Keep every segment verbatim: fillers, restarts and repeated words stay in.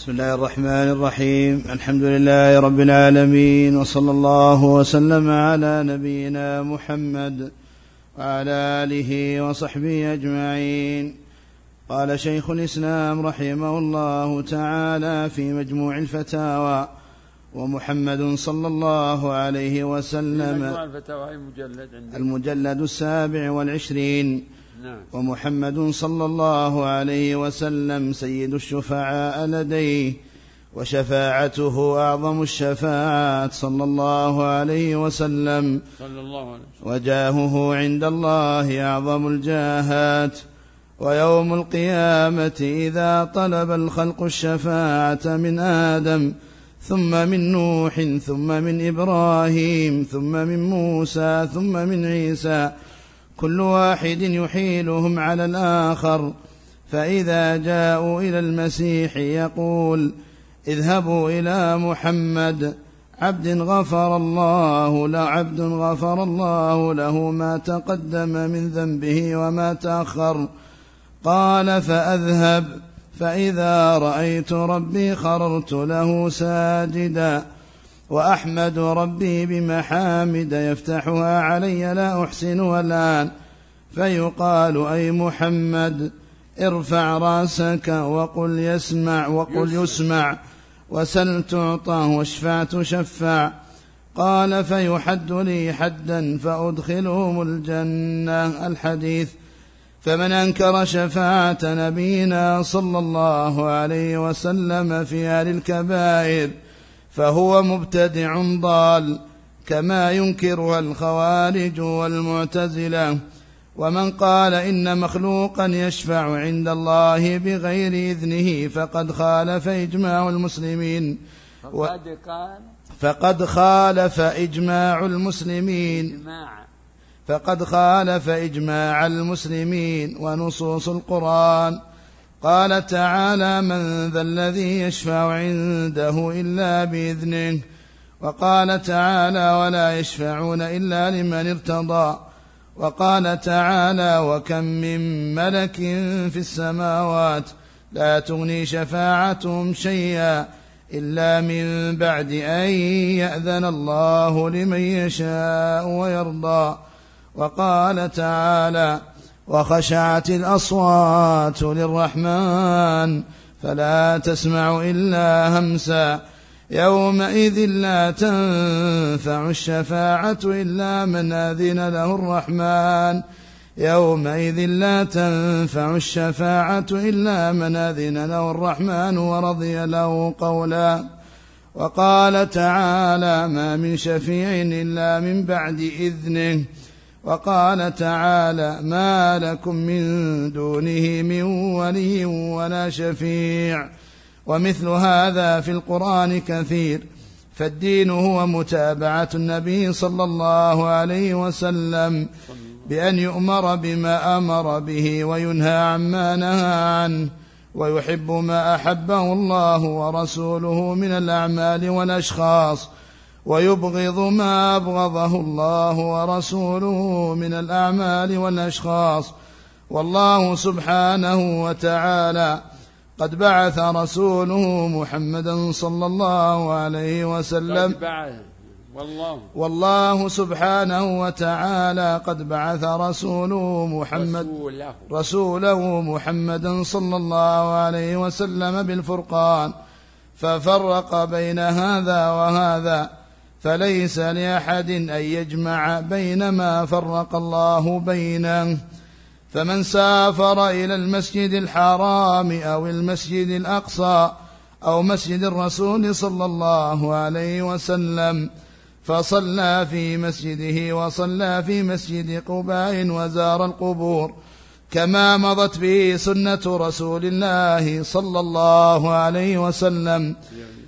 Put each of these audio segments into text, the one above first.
بسم الله الرحمن الرحيم. الحمد لله رب العالمين، وصلى الله وسلم على نبينا محمد وعلى آله وصحبه أجمعين. قال شيخ الإسلام رحمه الله تعالى في مجموع الفتاوى: ومحمد صلى الله عليه وسلم مجموع الفتاوى المجلد, المجلد السابع والعشرين. نعم. ومحمد صلى الله عليه وسلم سيد الشفعاء لديه، وشفاعته أعظم الشفاعات صلى الله عليه وسلم، صلى الله عليه وسلم. وجاهه عند الله أعظم الجاهات. ويوم القيامة إذا طلب الخلق الشفاعة من آدم ثم من نوح ثم من إبراهيم ثم من موسى ثم من عيسى، كل واحد يحيلهم على الآخر، فإذا جاءوا إلى المسيح يقول: اذهبوا إلى محمد عبد غفر الله له عبد غفر الله له ما تقدم من ذنبه وما تأخر. قال: فأذهب، فإذا رأيت ربي خررت له ساجدا، وأحمد ربي بمحامد يفتحها علي لا أحسنها الآن، فيقال: أي محمد ارفع راسك وقل يسمع وقل يسمع، وسل تعطى واشفع تشفع. قال: فيحد لي حدا فأدخلهم الجنة. الحديث. فمن أنكر شفاعة نبينا صلى الله عليه وسلم في أهل الكبائر فهو مبتدع ضال، كما ينكرها الخوارج والمعتزلة. ومن قال إن مخلوقا يشفع عند الله بغير إذنه فقد خالف إجماع المسلمين و... فقد خالف إجماع المسلمين فقد خالف إجماع المسلمين ونصوص القرآن. قال تعالى: من ذا الذي يشفع عنده إلا بإذنه. وقال تعالى: ولا يشفعون إلا لمن ارتضى. وقال تعالى: وكم من ملك في السماوات لا تغني شفاعتهم شيئا إلا من بعد أن يأذن الله لمن يشاء ويرضى. وقال تعالى: وخشعت الأصوات للرحمن فلا تسمع إلا همسا، يومئذ لا تنفع الشفاعة إلا من أذن له الرحمن يومئذ لا تنفع الشفاعة إلا من أذن له الرحمن ورضي له قولا. وقال تعالى: ما من شفيع إلا من بعد إذنه. وقال تعالى: ما لكم من دونه من ولي ولا شفيع. ومثل هذا في القرآن كثير. فالدين هو متابعة النبي صلى الله عليه وسلم بأن يؤمر بما أمر به وينهى عما نهى عنه، ويحب ما أحبه الله ورسوله من الأعمال والأشخاص، ويبغض ما أبغضه الله ورسوله من الأعمال والأشخاص. والله سبحانه وتعالى قد بعث رسوله محمدا صلى الله عليه وسلم والله, والله سبحانه وتعالى قد بعث رسوله محمد رسوله, رسوله محمدا صلى الله عليه وسلم بالفرقان، ففرق بين هذا وهذا، فليس لأحد أن يجمع بين ما فرق الله بينه. فمن سافر إلى المسجد الحرام أو المسجد الأقصى أو مسجد الرسول صلى الله عليه وسلم فصلى في مسجده وصلى في مسجد قباء وزار القبور كما مضت به سنة رسول الله صلى الله عليه وسلم،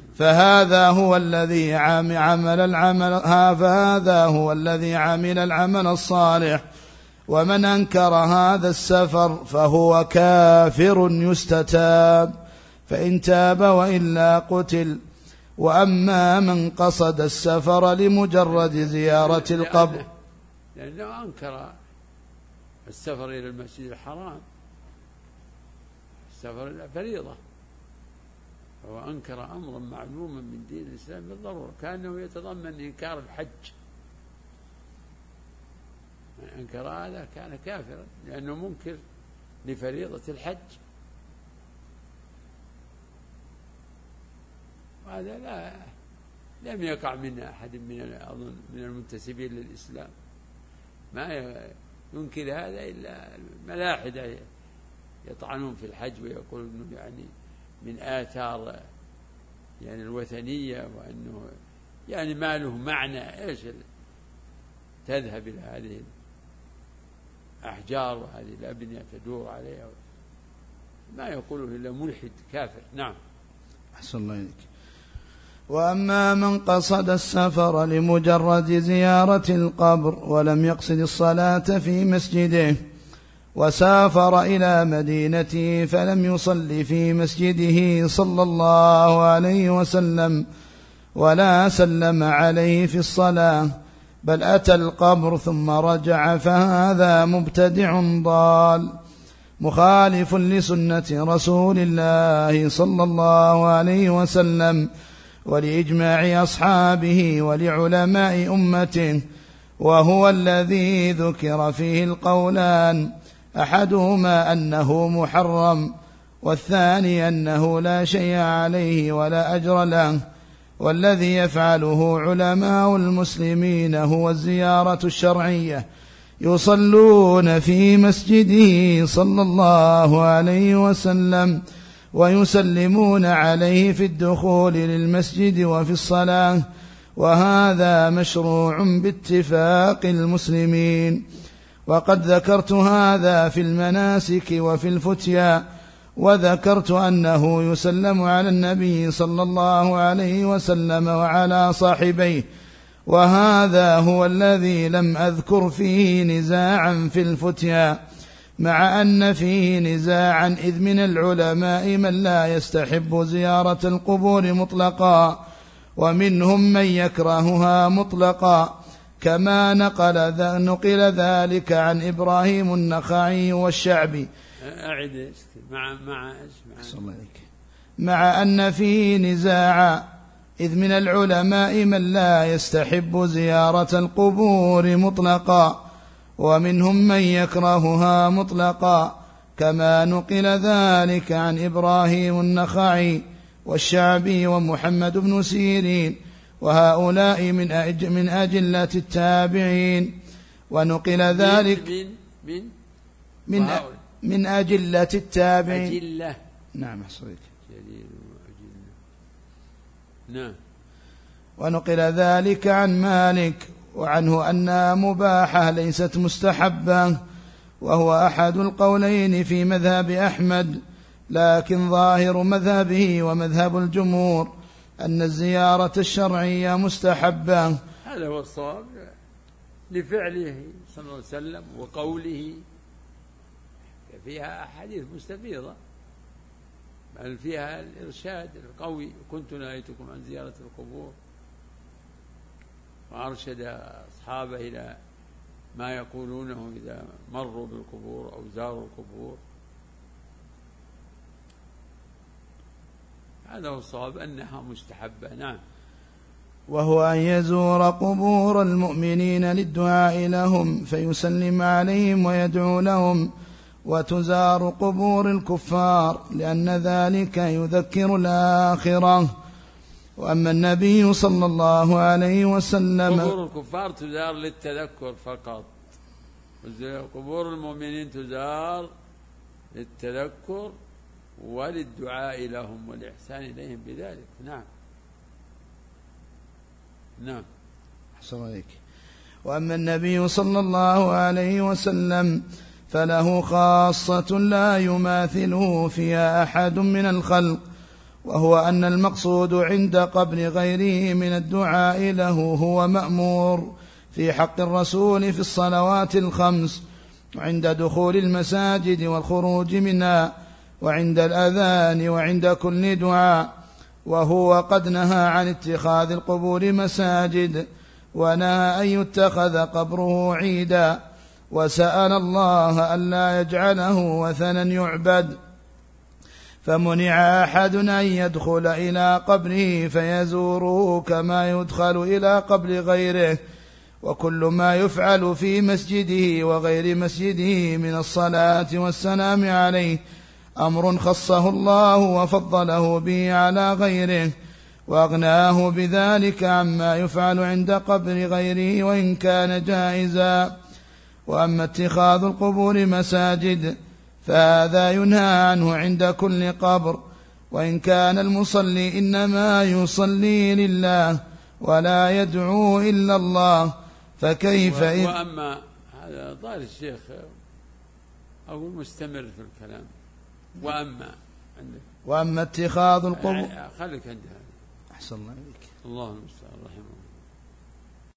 فهذا هو الذي عمل العمل فهذا هو الذي عمل العمل الصالح. ومن أنكر هذا السفر فهو كافر يستتاب، فإن تاب وإلا قتل. وأما من قصد السفر لمجرد زيارة القبر، لأنه أنكر السفر إلى المسجد الحرام، السفر فريضة، هو أنكر أمرا معلوما من دين الإسلام بالضرورة، كأنه يتضمن إنكار الحج. من أنكر هذا كان كافرا، لأنه منكر لفريضة الحج، وهذا لا لم يقع من أحد من أظن من المنتسبين للإسلام، ما ينكر هذا إلا الملاحدة يطعنون في الحج ويقولون إنه يعني من آثار يعني الوثنية، وأنه يعني ما له معنى. إيش تذهب إلى هذه الأحجار وهذه الأبنية تدور عليها؟ ما يقوله إلا ملحد كافر. نعم. أحسن الله إليك. وأما من قصد السفر لمجرد زيارة القبر ولم يقصد الصلاة في مسجده، وسافر إلى مدينته فلم يصل في مسجده صلى الله عليه وسلم ولا سلم عليه في الصلاة، بل أتى القبر ثم رجع، فهذا مبتدع ضال مخالف لسنة رسول الله صلى الله عليه وسلم ولإجماع أصحابه ولعلماء أمته، وهو الذي ذكر فيه القولان، أحدهما أنه محرم، والثاني أنه لا شيء عليه ولا أجر له. والذي يفعله علماء المسلمين هو الزيارة الشرعية، يصلون في مسجده صلى الله عليه وسلم ويسلمون عليه في الدخول للمسجد وفي الصلاة، وهذا مشروع باتفاق المسلمين. وقد ذكرت هذا في المناسك وفي الفتيا، وذكرت أنه يسلم على النبي صلى الله عليه وسلم وعلى صاحبيه، وهذا هو الذي لم أذكر فيه نزاعا في الفتيا، مع أن فيه نزاعا، إذ من العلماء من لا يستحب زيارة القبور مطلقا، ومنهم من يكرهها مطلقا، كما نقل, نقل ذلك عن إبراهيم النخعي والشعبي. أعد مع مع مع, مع أن فيه نزاعا، إذ من العلماء من لا يستحب زيارة القبور مطلقا، ومنهم من يكرهها مطلقا، كما نقل ذلك عن إبراهيم النخعي والشعبي ومحمد بن سيرين، وهؤلاء من أجل من أجلة التابعين. ونقل ذلك من من من, من أجلة التابعين. أجلة. نعم حصريك. نعم. ونقل ذلك عن مالك وعنه أنها مباحة ليست مستحبة، وهو أحد القولين في مذهب أحمد، لكن ظاهر مذهبه ومذهب الجمهور أن الزيارة الشرعية مستحبة. هذا هو الصواب لفعله صلى الله عليه وسلم وقوله، فيها أحاديث مستفيضة، بل فيها الإرشاد القوي: كنت نهيتكم عن زيارة القبور، وأرشد أصحابه إلى ما يقولونه إذا مروا بالقبور أو زاروا القبور. هذا هو الصواب أنها مستحبة. نعم. وهو أن يزور قبور المؤمنين للدعاء لهم فيسلم عليهم ويدعو لهم، وتزار قبور الكفار لأن ذلك يذكر الآخرة. وأما النبي صلى الله عليه وسلم، قبور الكفار تزار للتذكر فقط، قبور المؤمنين تزار للتذكر وللدعاء لهم والإحسان إليهم بذلك. نعم. نعم. أحسن عليك. وأما النبي صلى الله عليه وسلم فله خاصة لا يماثله فيها أحد من الخلق، وهو أن المقصود عند قبر غيره من الدعاء له هو مأمور في حق الرسول في الصلوات الخمس، وعند دخول المساجد والخروج منها، وعند الأذان، وعند كل دعاء. وهو قد نهى عن اتخاذ القبور مساجد، ونهى أن يتخذ قبره عيدا، وسأل الله ألا يجعله وثنا يعبد. فمنع أحد أن يدخل إلى قبره فيزوره كما يدخل إلى قبر غيره. وكل ما يفعل في مسجده وغير مسجده من الصلاة والسلام عليه أمر خصه الله وفضله به على غيره، وأغناه بذلك عما يفعل عند قبر غيره وإن كان جائزا. وأما اتخاذ القبور مساجد فهذا ينهى عنه عند كل قبر، وإن كان المصلي إنما يصلي لله ولا يدعو إلا الله فكيف إذ وأما هذا ظاهر الشيخ أو مستمر في الكلام. وأما عندك وأما اتخاذ القبور خليك عند هذا. أحسن الله عليك. الله المستعان رحمه الله.